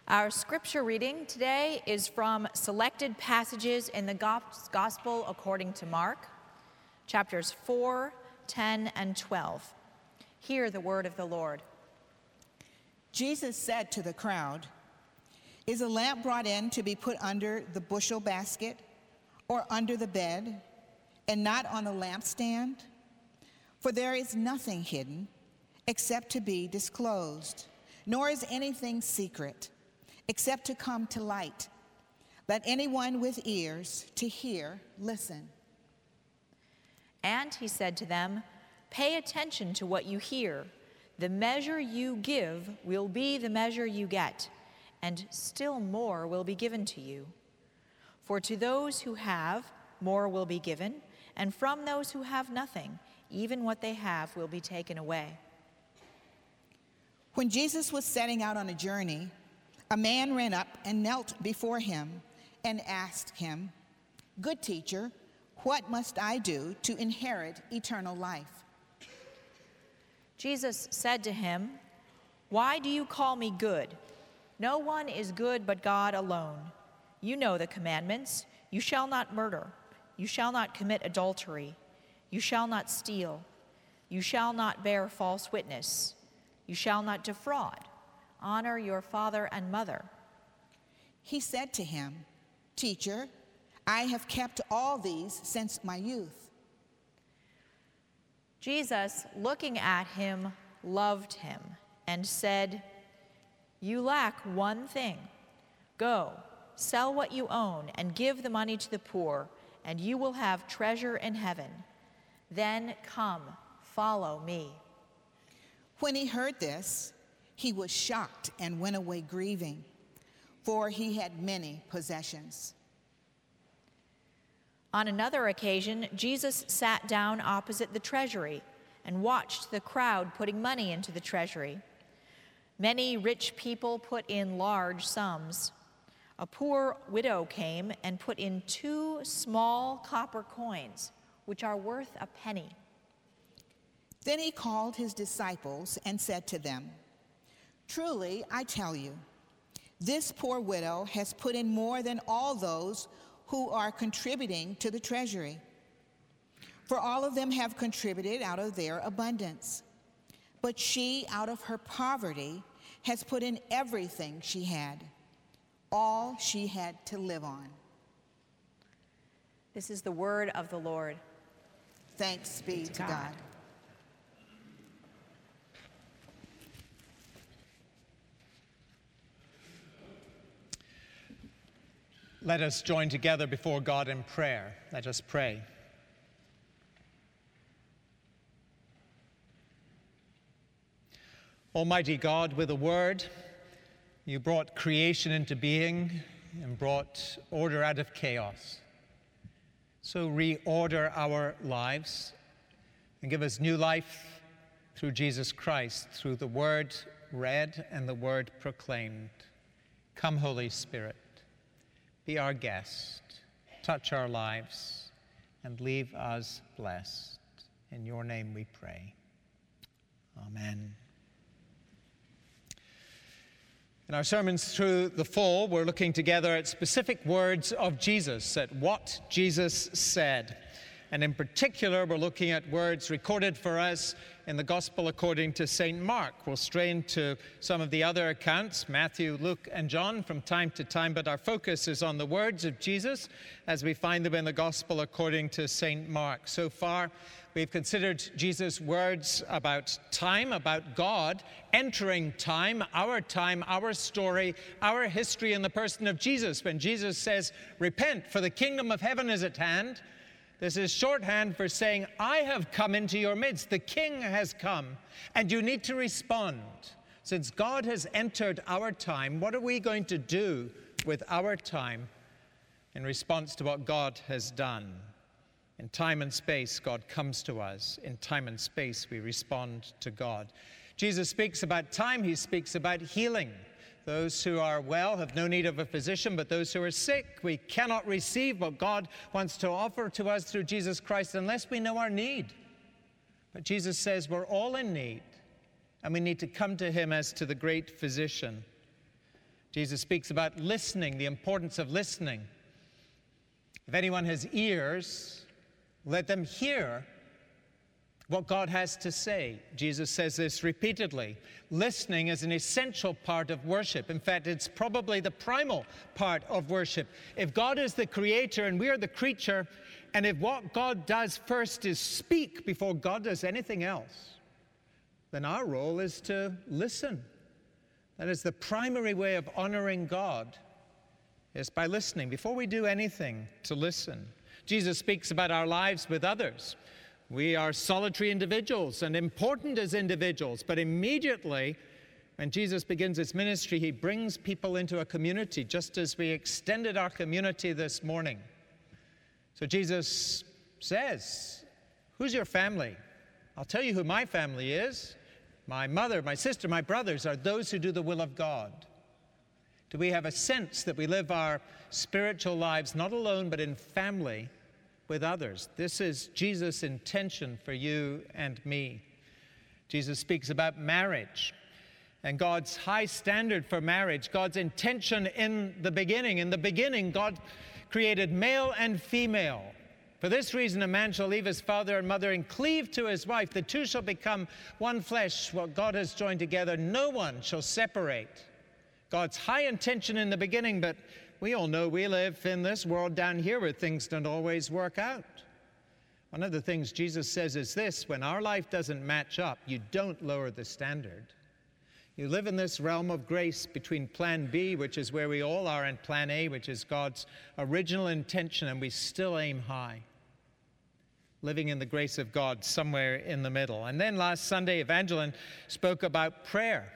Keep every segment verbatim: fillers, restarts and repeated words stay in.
Our scripture reading today is from selected passages in the Gospel according to Mark, chapters four, ten, and twelve. Hear the word of the Lord. Jesus said to the crowd, "Is a lamp brought in to be put under the bushel basket or under the bed, and not on the lampstand? For there is nothing hidden except to be disclosed, nor is anything secret except to come to light. Let anyone with ears to hear listen." And he said to them, "Pay attention to what you hear. The measure you give will be the measure you get, and still more will be given to you. For to those who have, more will be given, and from those who have nothing, even what they have will be taken away." When Jesus was setting out on a journey, a man ran up and knelt before him and asked him, "Good teacher, what must I do to inherit eternal life?" Jesus said to him, "Why do you call me good? No one is good but God alone. You know the commandments. You shall not murder. You shall not commit adultery. You shall not steal. You shall not bear false witness. You shall not defraud. Honor your father and mother." He said to him, "Teacher, I have kept all these since my youth." Jesus, looking at him, loved him and said, "You lack one thing. Go, sell what you own and give the money to the poor, and you will have treasure in heaven. Then come, follow me." When he heard this, he was shocked and went away grieving, for he had many possessions. On another occasion, Jesus sat down opposite the treasury and watched the crowd putting money into the treasury. Many rich people put in large sums. A poor widow came and put in two small copper coins, which are worth a penny. Then he called his disciples and said to them, "Truly, I tell you, this poor widow has put in more than all those who are contributing to the treasury. For all of them have contributed out of their abundance. But she, out of her poverty, has put in everything she had, all she had to live on." This is the word of the Lord. Thanks be to God. God. Let us join together before God in prayer. Let us pray. Almighty God, with a word, you brought creation into being and brought order out of chaos. So reorder our lives and give us new life through Jesus Christ, through the word read and the word proclaimed. Come, Holy Spirit. Be our guest, touch our lives, and leave us blessed. In your name we pray. Amen. In our sermons through the fall, we're looking together at specific words of Jesus, at what Jesus said. And in particular, we're looking at words recorded for us in the Gospel according to Saint Mark. We'll stray into some of the other accounts, Matthew, Luke, and John, from time to time, but our focus is on the words of Jesus as we find them in the Gospel according to Saint Mark. So far, we've considered Jesus' words about time, about God entering time, our time, our story, our history in the person of Jesus. When Jesus says, "Repent, for the kingdom of heaven is at hand," this is shorthand for saying, I have come into your midst. The King has come, and you need to respond. Since God has entered our time, what are we going to do with our time in response to what God has done? In time and space, God comes to us. In time and space, we respond to God. Jesus speaks about time. He speaks about healing. Those who are well have no need of a physician, but those who are sick, we cannot receive what God wants to offer to us through Jesus Christ unless we know our need. But Jesus says we're all in need, and we need to come to him as to the great physician. Jesus speaks about listening, the importance of listening. If anyone has ears, let them hear what God has to say. Jesus says this repeatedly. Listening is an essential part of worship. In fact, it's probably the primal part of worship. If God is the creator and we are the creature, and if what God does first is speak before God does anything else, then our role is to listen. That is the primary way of honoring God, is by listening. Before we do anything, to listen. Jesus speaks about our lives with others. We are solitary individuals and important as individuals, but immediately when Jesus begins his ministry, he brings people into a community, just as we extended our community this morning. So Jesus says, who's your family? I'll tell you who my family is. My mother, my sister, my brothers are those who do the will of God. Do we have a sense that we live our spiritual lives not alone, but in family with others? This is Jesus' intention for you and me. Jesus speaks about marriage and God's high standard for marriage, God's intention in the beginning. In the beginning, God created male and female. For this reason, a man shall leave his father and mother and cleave to his wife. The two shall become one flesh. What God has joined together, no one shall separate. God's high intention in the beginning, but we all know we live in this world down here where things don't always work out. One of the things Jesus says is this: when our life doesn't match up, you don't lower the standard. You live in this realm of grace between plan B, which is where we all are, and plan A, which is God's original intention, and we still aim high. Living in the grace of God somewhere in the middle. And then last Sunday, Evangeline spoke about prayer.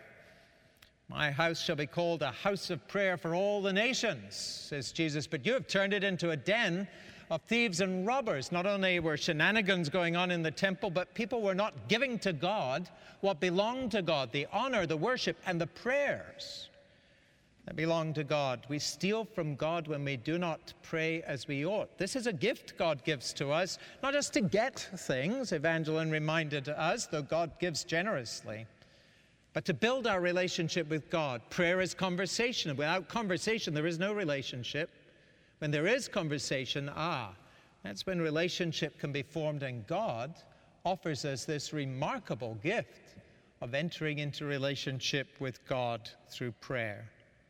My house shall be called a house of prayer for all the nations, says Jesus, but you have turned it into a den of thieves and robbers. Not only were shenanigans going on in the temple, but people were not giving to God what belonged to God, the honor, the worship, and the prayers that belong to God. We steal from God when we do not pray as we ought. This is a gift God gives to us, not just to get things, Evangeline reminded us, though God gives generously, but to build our relationship with God. Prayer is conversation. Without conversation, there is no relationship. When there is conversation, ah, that's when relationship can be formed, and God offers us this remarkable gift of entering into relationship with God through prayer.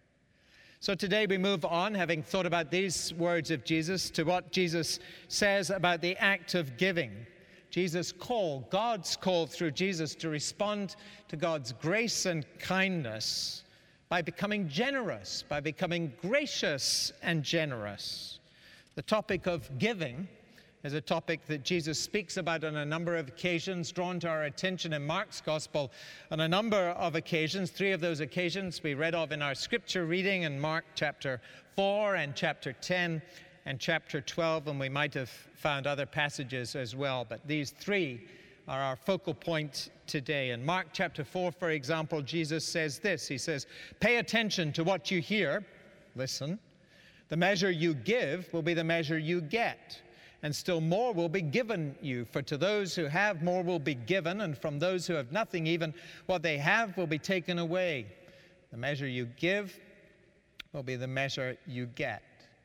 So today we move on, having thought about these words of Jesus, to what Jesus says about the act of giving. Jesus' call, God's call through Jesus to respond to God's grace and kindness by becoming generous, by becoming gracious and generous. The topic of giving is a topic that Jesus speaks about on a number of occasions, drawn to our attention in Mark's Gospel on a number of occasions. Three of those occasions we read of in our scripture reading in Mark chapter four and chapter ten and chapter twelve, and we might have found other passages as well, but these three are our focal point today. In Mark chapter four, for example, Jesus says this. He says, pay attention to what you hear. Listen. The measure you give will be the measure you get, and still more will be given you. For to those who have, more will be given, and from those who have nothing, even what they have will be taken away. The measure you give will be the measure you get.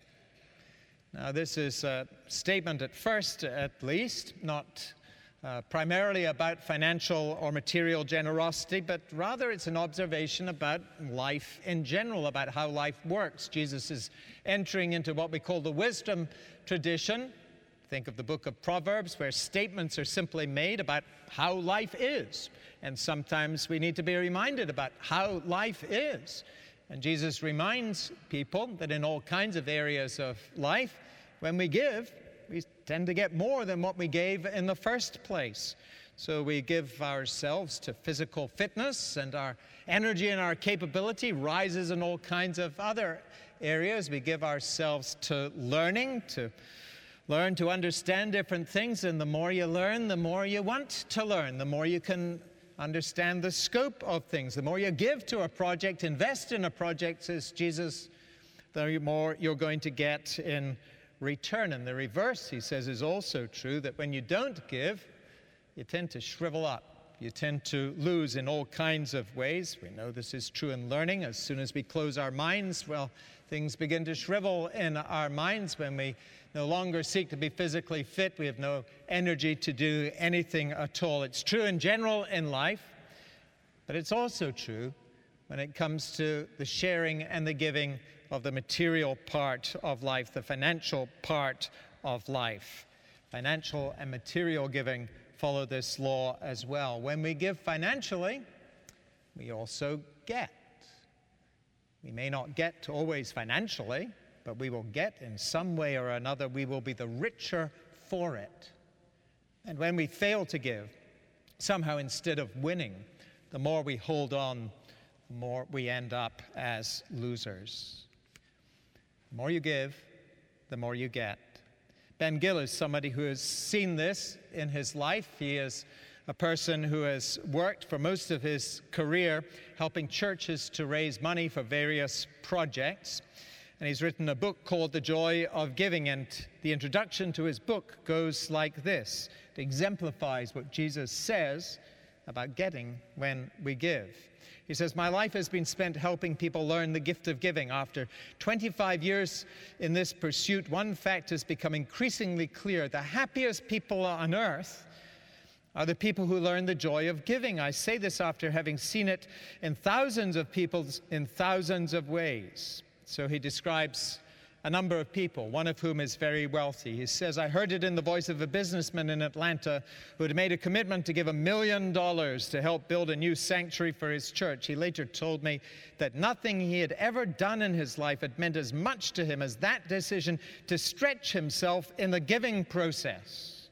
Now, this is a statement at first, at least, not uh, primarily about financial or material generosity, but rather it's an observation about life in general, about how life works. Jesus is entering into what we call the wisdom tradition. Think of the book of Proverbs, where statements are simply made about how life is. And sometimes we need to be reminded about how life is. And Jesus reminds people that in all kinds of areas of life, when we give, we tend to get more than what we gave in the first place. So we give ourselves to physical fitness, and our energy and our capability rises in all kinds of other areas. We give ourselves to learning, to learn to understand different things, and the more you learn, the more you want to learn, the more you can understand the scope of things. The more you give to a project, invest in a project, says Jesus, the more you're going to get in return. And the reverse, he says, is also true, that when you don't give, you tend to shrivel up. you tend to lose in all kinds of ways. We know this is true in learning. As soon as we close our minds, well, things begin to shrivel in our minds. When we no longer seek to be physically fit, we have no energy to do anything at all. It's true in general in life, but it's also true when it comes to the sharing and the giving of the material part of life, the financial part of life. Financial and material giving follow this law as well. When we give financially, we also get. We may not get always financially, but we will get in some way or another. We will be the richer for it. And when we fail to give, somehow instead of winning, the more we hold on, the more we end up as losers. The more you give, the more you get. Ben Gill is somebody who has seen this in his life. He is a person who has worked for most of his career helping churches to raise money for various projects. And he's written a book called The Joy of Giving, and the introduction to his book goes like this. It exemplifies what Jesus says about getting when we give. He says, "My life has been spent helping people learn the gift of giving. After twenty-five years in this pursuit, one fact has become increasingly clear. The happiest people on earth are the people who learn the joy of giving. I say this after having seen it in thousands of people in thousands of ways." So he describes a number of people, one of whom is very wealthy. He says, "I heard it in the voice of a businessman in Atlanta who had made a commitment to give a million dollars to help build a new sanctuary for his church. He later told me that nothing he had ever done in his life had meant as much to him as that decision to stretch himself in the giving process.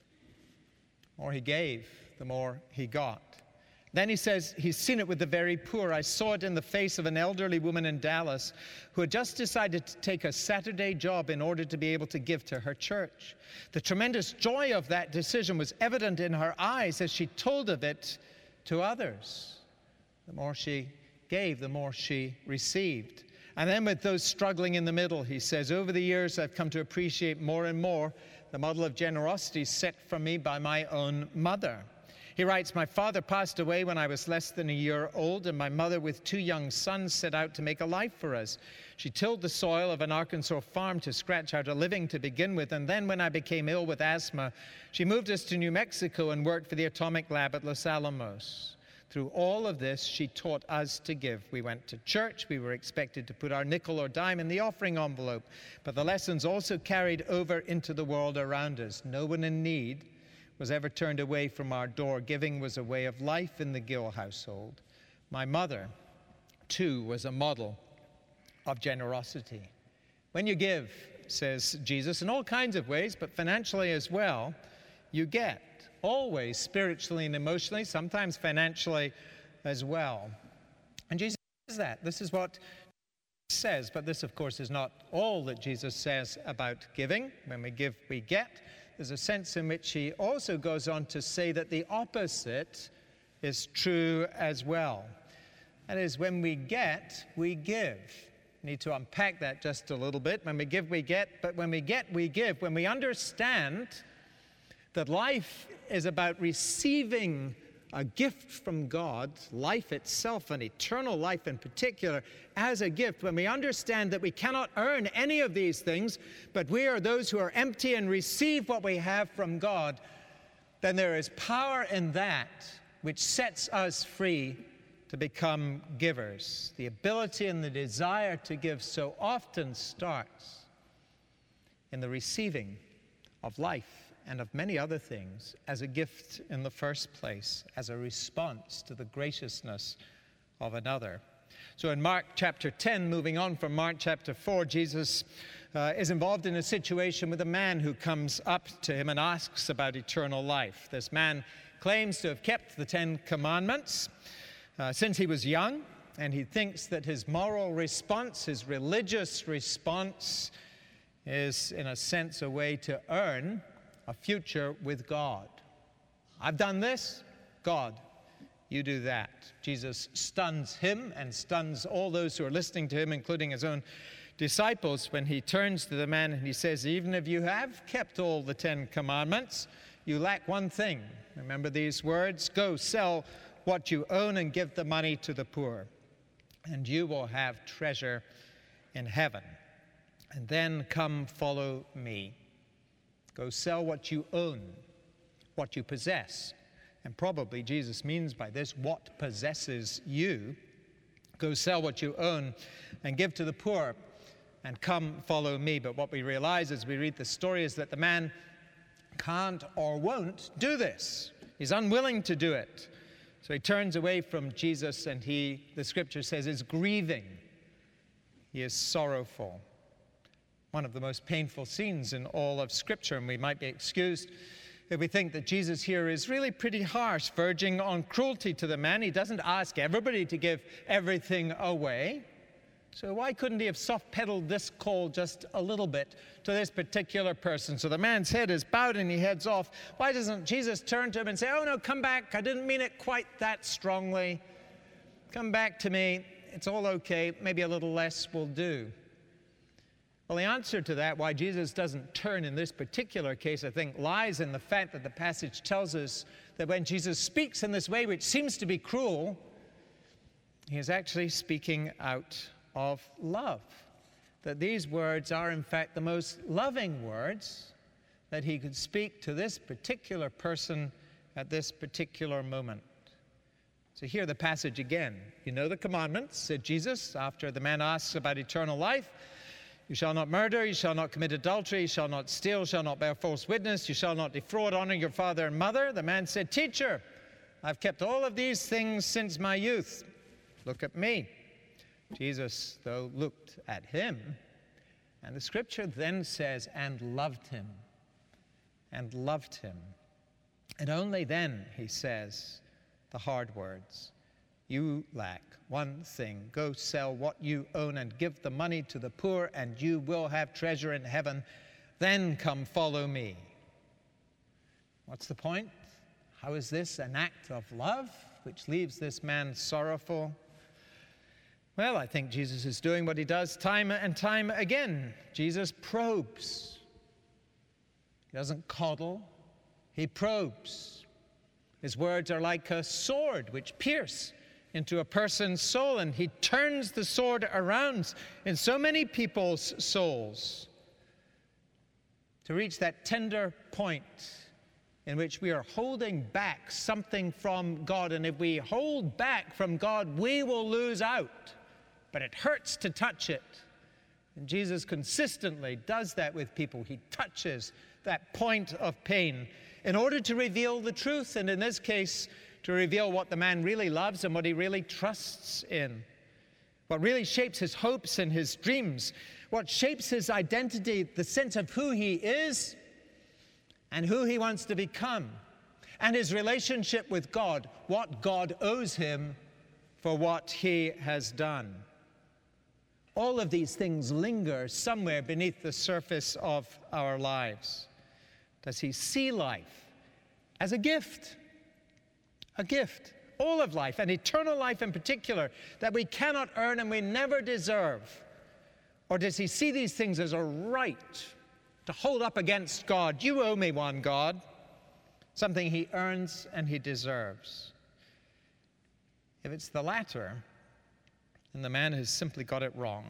The more he gave, the more he got." Then he says he's seen it with the very poor. "I saw it in the face of an elderly woman in Dallas who had just decided to take a Saturday job in order to be able to give to her church. The tremendous joy of that decision was evident in her eyes as she told of it to others. The more she gave, the more she received." And then with those struggling in the middle, he says, "Over the years, I've come to appreciate more and more the model of generosity set for me by my own mother." He writes, "My father passed away when I was less than a year old, and my mother with two young sons set out to make a life for us. She tilled the soil of an Arkansas farm to scratch out a living to begin with, and then when I became ill with asthma, she moved us to New Mexico and worked for the atomic lab at Los Alamos. Through all of this, she taught us to give. We went to church. We were expected to put our nickel or dime in the offering envelope, but the lessons also carried over into the world around us. No one in need was ever turned away from our door. Giving was a way of life in the Gill household. My mother, too, was a model of generosity." When you give, says Jesus, in all kinds of ways, but financially as well, you get. Always spiritually and emotionally, sometimes financially as well. And Jesus says that. This is what he says, but this, of course, is not all that Jesus says about giving. When we give, we get. There's a sense in which he also goes on to say that the opposite is true as well. That is, when we get, we give. We need to unpack that just a little bit. When we give, we get, but when we get, we give. When we understand that life is about receiving a gift from God, life itself, and eternal life in particular, as a gift. When we understand that we cannot earn any of these things, but we are those who are empty and receive what we have from God, then there is power in that which sets us free to become givers. The ability and the desire to give so often starts in the receiving of life and of many other things as a gift in the first place, as a response to the graciousness of another. So in Mark chapter ten, moving on from Mark chapter four, Jesus uh, is involved in a situation with a man who comes up to him and asks about eternal life. This man claims to have kept the Ten Commandments uh, since he was young, and he thinks that his moral response, his religious response, is in a sense a way to earn a future with God. I've done this, God, you do that. Jesus stuns him and stuns all those who are listening to him, including his own disciples, when he turns to the man and he says, "Even if you have kept all the Ten Commandments, you lack one thing. Remember these words? Go, sell what you own and give the money to the poor, and you will have treasure in heaven. And then come follow me. Go sell what you own, what you possess. And probably Jesus means by this, what possesses you. Go sell what you own and give to the poor, and come follow me. But what we realize as we read the story is that the man can't or won't do this. He's unwilling to do it. So he turns away from Jesus, and he, the scripture says, is grieving. He is sorrowful. One of the most painful scenes in all of Scripture, and we might be excused if we think that Jesus here is really pretty harsh, verging on cruelty to the man. He doesn't ask everybody to give everything away. So why couldn't he have soft-pedaled this call just a little bit to this particular person? So the man's head is bowed and he heads off. Why doesn't Jesus turn to him and say, oh no, come back. I didn't mean it quite that strongly. Come back to me. It's all okay. Maybe a little less will do. Well, the answer to that, why Jesus doesn't turn in this particular case, I think, lies in the fact that the passage tells us that when Jesus speaks in this way, which seems to be cruel, he is actually speaking out of love. That these words are, in fact, the most loving words that he could speak to this particular person at this particular moment. So hear the passage again. You know the commandments, said Jesus, after the man asks about eternal life. You shall not murder, you shall not commit adultery, you shall not steal, you shall not bear false witness, you shall not defraud, honor your father and mother. The man said, Teacher, I've kept all of these things since my youth. Look at me. Jesus, though, looked at him, and the scripture then says, and loved him, and loved him. And only then, he says, the hard words, you lack one thing. Go sell what you own and give the money to the poor, and you will have treasure in heaven. Then come follow me. What's the point? How is this an act of love which leaves this man sorrowful? Well, I think Jesus is doing what he does time and time again. Jesus probes. He doesn't coddle. He probes. His words are like a sword which pierce into a person's soul, and he turns the sword around in so many people's souls to reach that tender point in which we are holding back something from God. And if we hold back from God, we will lose out. But it hurts to touch it. And Jesus consistently does that with people. He touches that point of pain in order to reveal the truth, and in this case, to reveal what the man really loves and what he really trusts in, what really shapes his hopes and his dreams, what shapes his identity, the sense of who he is and who he wants to become, and his relationship with God, what God owes him for what he has done. All of these things linger somewhere beneath the surface of our lives. Does he see life as a gift? A gift. All of life, and eternal life in particular, that we cannot earn and we never deserve? Or does he see these things as a right to hold up against God? You owe me one, God. Something he earns and he deserves. If it's the latter, then the man has simply got it wrong.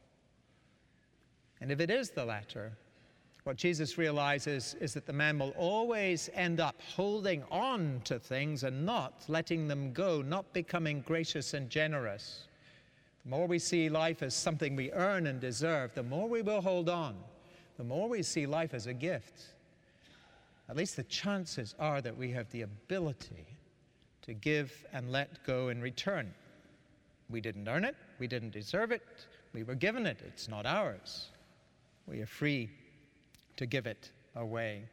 And if it is the latter, what Jesus realizes is that the man will always end up holding on to things and not letting them go, not becoming gracious and generous. The more we see life as something we earn and deserve, the more we will hold on. The more we see life as a gift, at least the chances are that we have the ability to give and let go in return. We didn't earn it. We didn't deserve it. We were given it. It's not ours. We are free to give it away.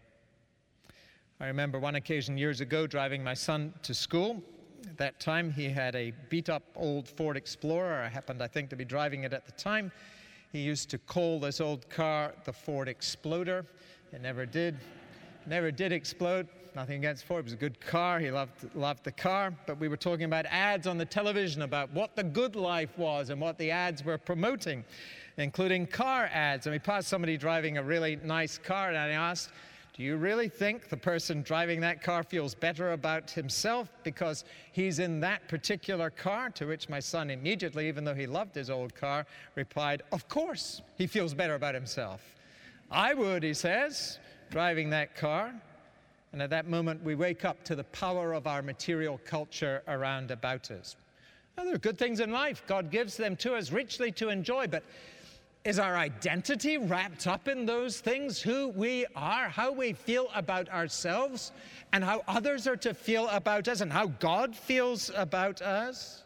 I remember one occasion years ago driving my son to school. At that time, he had a beat-up old Ford Explorer. I happened, I think, to be driving it at the time. He used to call this old car the Ford Exploder. It never did. Never did explode. Nothing against Ford. It was a good car. He loved, loved the car. But we were talking about ads on the television about what the good life was and what the ads were promoting, including car ads. And we passed somebody driving a really nice car, and I asked, Do you really think the person driving that car feels better about himself because he's in that particular car? To which my son immediately, even though he loved his old car, replied, of course he feels better about himself. I would, he says, driving that car. And at that moment, we wake up to the power of our material culture around about us. Now, there are good things in life. God gives them to us richly to enjoy, but is our identity wrapped up in those things? Who we are, how we feel about ourselves, and how others are to feel about us, and how God feels about us?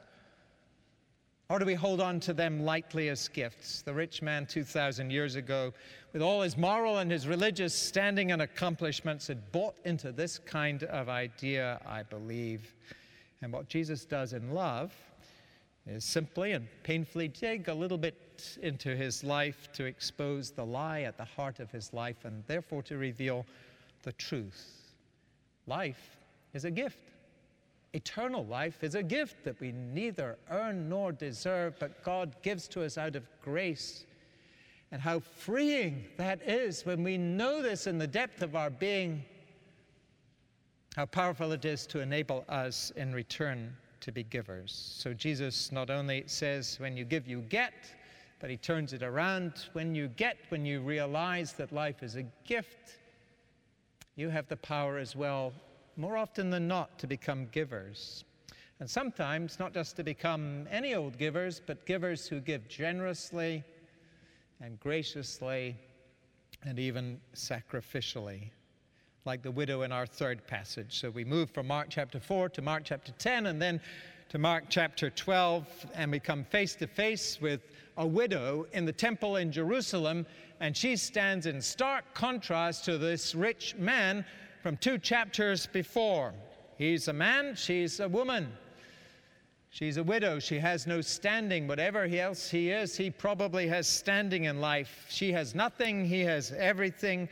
Or do we hold on to them lightly as gifts? The rich man two thousand years ago, with all his moral and his religious standing and accomplishments, had bought into this kind of idea, I believe. And what Jesus does in love is simply and painfully dig a little bit into his life to expose the lie at the heart of his life and therefore to reveal the truth. Life is a gift. Eternal life is a gift that we neither earn nor deserve, but God gives to us out of grace. And how freeing that is when we know this in the depth of our being, how powerful it is to enable us in return to be givers. So Jesus not only says, when you give, you get, but he turns it around. When you get, when you realize that life is a gift, you have the power as well, more often than not, to become givers. And sometimes not just to become any old givers, but givers who give generously and graciously and even sacrificially, like the widow in our third passage. So we move from Mark chapter four to Mark chapter ten, and then to Mark chapter twelve, and we come face to face with a widow in the temple in Jerusalem, and she stands in stark contrast to this rich man from two chapters before. He's a man, she's a woman. She's a widow, she has no standing. Whatever else he is, he probably has standing in life. She has nothing, he has everything.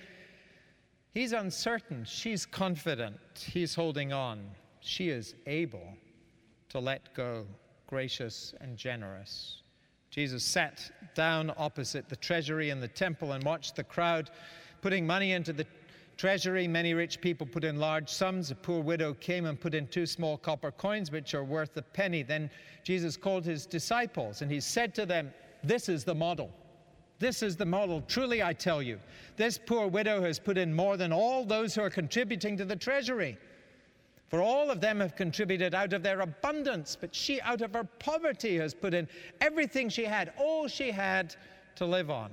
He's uncertain, she's confident, he's holding on. She is able to let go, gracious and generous. Jesus sat down opposite the treasury in the temple and watched the crowd putting money into the treasury. Many rich people put in large sums. A poor widow came and put in two small copper coins, which are worth a penny. Then Jesus called his disciples, and he said to them, "This is the model. This is the model. Truly, I tell you, this poor widow has put in more than all those who are contributing to the treasury. For all of them have contributed out of their abundance, but she out of her poverty has put in everything she had, all she had to live on."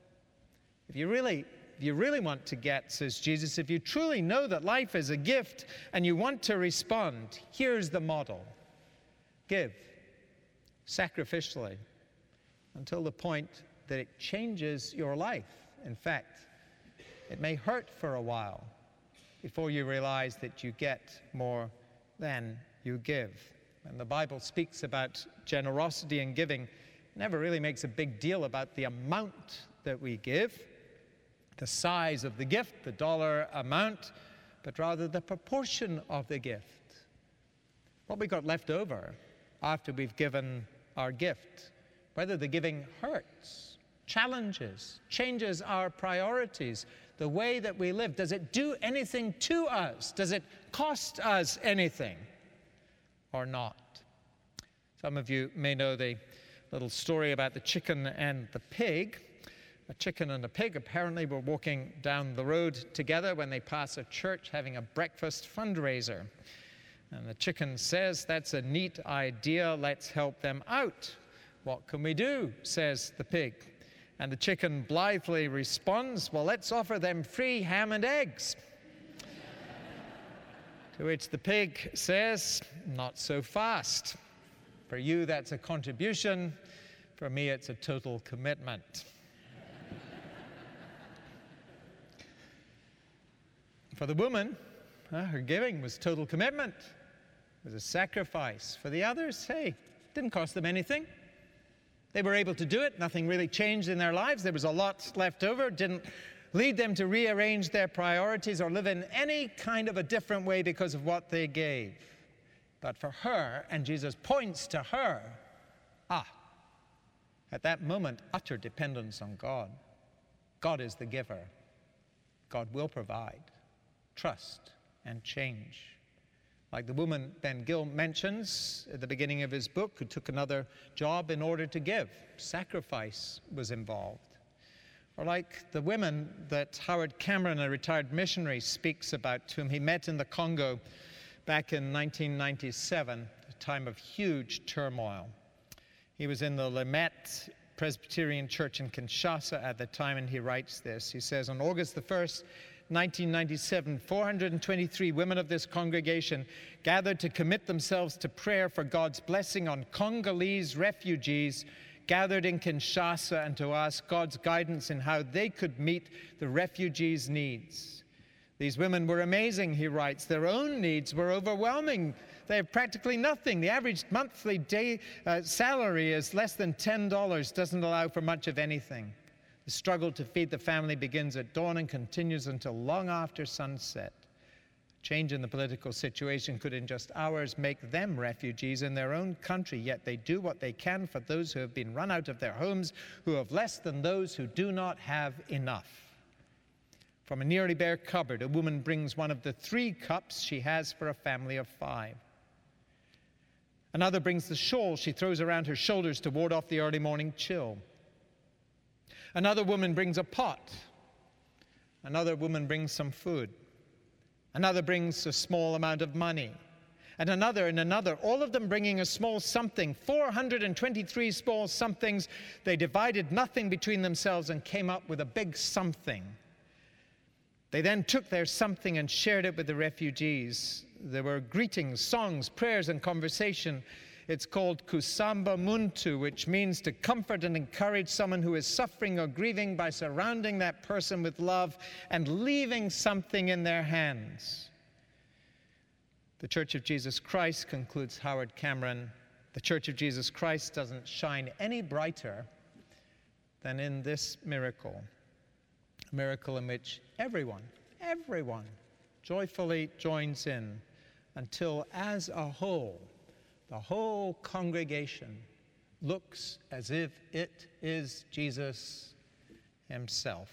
If you really, if you really want to get, says Jesus, if you truly know that life is a gift and you want to respond, here's the model. Give sacrificially until the point that it changes your life. In fact, it may hurt for a while before you realize that you get more than you give. And the Bible speaks about generosity and giving. It never really makes a big deal about the amount that we give, the size of the gift, the dollar amount, but rather the proportion of the gift. What we got left over after we've given our gift, whether the giving hurts, challenges, changes our priorities, the way that we live. Does it do anything to us? Does it cost us anything or not? Some of you may know the little story about the chicken and the pig. A chicken and a pig apparently were walking down the road together when they pass a church having a breakfast fundraiser. And the chicken says, "That's a neat idea, let's help them out." "What can we do?" says the pig. And the chicken blithely responds, "Well, let's offer them free ham and eggs." To which the pig says, "Not so fast. For you, that's a contribution. For me, it's a total commitment." For the woman, uh, her giving was total commitment. It was a sacrifice. For the others, hey, it didn't cost them anything. They were able to do it. Nothing really changed in their lives. There was a lot left over. It didn't lead them to rearrange their priorities or live in any kind of a different way because of what they gave. But for her, and Jesus points to her, ah, at that moment, utter dependence on God. God is the giver. God will provide. Trust and change. Like the woman Ben Gill mentions at the beginning of his book, who took another job in order to give. Sacrifice was involved. Or like the women that Howard Cameron, a retired missionary, speaks about, whom he met in the Congo back in nineteen ninety-seven, a time of huge turmoil. He was in the Limette Presbyterian Church in Kinshasa at the time, and he writes this. He says, on August the first, nineteen ninety-seven, four hundred twenty-three women of this congregation gathered to commit themselves to prayer for God's blessing on Congolese refugees gathered in Kinshasa, and to ask God's guidance in how they could meet the refugees' needs. These women were amazing, he writes. Their own needs were overwhelming. They have practically nothing. The average monthly day uh, salary is less than ten dollars, doesn't allow for much of anything. The struggle to feed the family begins at dawn and continues until long after sunset. Change in the political situation could in just hours make them refugees in their own country, yet they do what they can for those who have been run out of their homes, who have less than those who do not have enough. From a nearly bare cupboard, a woman brings one of the three cups she has for a family of five. Another brings the shawl she throws around her shoulders to ward off the early morning chill. Another woman brings a pot. Another woman brings some food. Another brings a small amount of money. And another and another, all of them bringing a small something, four hundred twenty-three small somethings. They divided nothing between themselves and came up with a big something. They then took their something and shared it with the refugees. There were greetings, songs, prayers, and conversation. It's called Kusamba Muntu, which means to comfort and encourage someone who is suffering or grieving by surrounding that person with love and leaving something in their hands. The Church of Jesus Christ, concludes Howard Cameron, the Church of Jesus Christ doesn't shine any brighter than in this miracle. A miracle in which everyone, everyone joyfully joins in until as a whole, the whole congregation looks as if it is Jesus himself,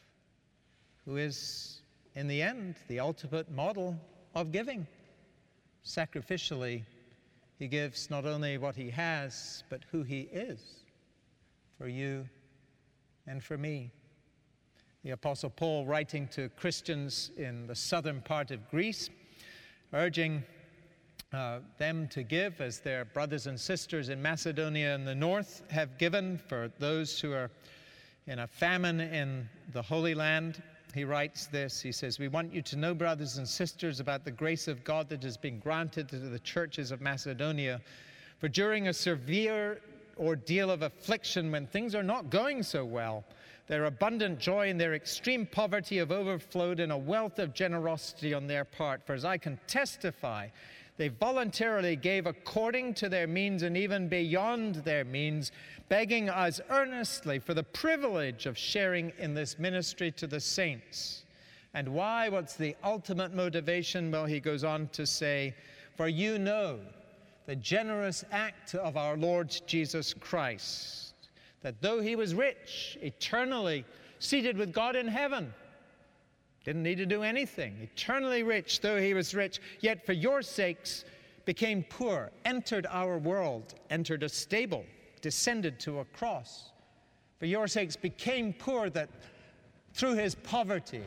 who is, in the end, the ultimate model of giving. Sacrificially, he gives not only what he has, but who he is for you and for me. The Apostle Paul, writing to Christians in the southern part of Greece, urging Uh, them to give as their brothers and sisters in Macedonia in the north have given for those who are in a famine in the Holy Land. He writes this, he says, we want you to know, brothers and sisters, about the grace of God that has been granted to the churches of Macedonia. For during a severe ordeal of affliction, when things are not going so well, their abundant joy and their extreme poverty have overflowed in a wealth of generosity on their part. For as I can testify, they voluntarily gave according to their means and even beyond their means, begging us earnestly for the privilege of sharing in this ministry to the saints. And why? What's the ultimate motivation? Well, he goes on to say, for you know the generous act of our Lord Jesus Christ, that though he was rich, eternally seated with God in heaven, didn't need to do anything, eternally rich, though he was rich, yet for your sakes became poor, entered our world, entered a stable, descended to a cross. For your sakes became poor, that through his poverty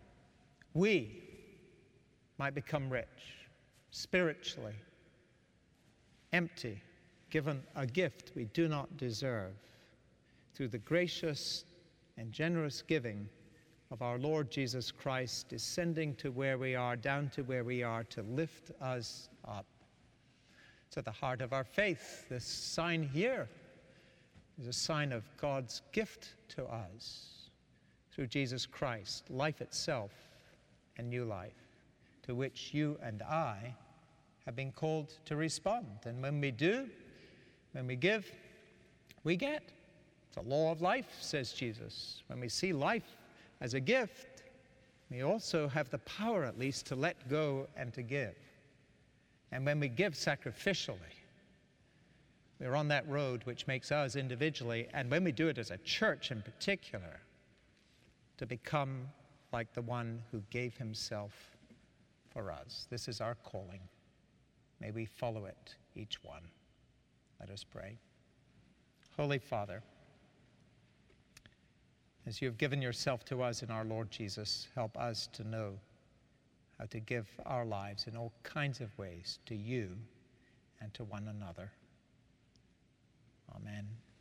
we might become rich, spiritually, empty, given a gift we do not deserve, through the gracious and generous giving of our Lord Jesus Christ, descending to where we are, down to where we are, to lift us up. It's at the heart of our faith. This sign here is a sign of God's gift to us through Jesus Christ, life itself and new life, to which you and I have been called to respond. And when we do, when we give, we get. It's a law of life, says Jesus. When we see life as a gift, we also have the power, at least, to let go and to give. And when we give sacrificially, we're on that road which makes us individually, and when we do it as a church in particular, to become like the one who gave himself for us. This is our calling. May we follow it, each one. Let us pray. Holy Father, as you have given yourself to us in our Lord Jesus, help us to know how to give our lives in all kinds of ways to you and to one another. Amen.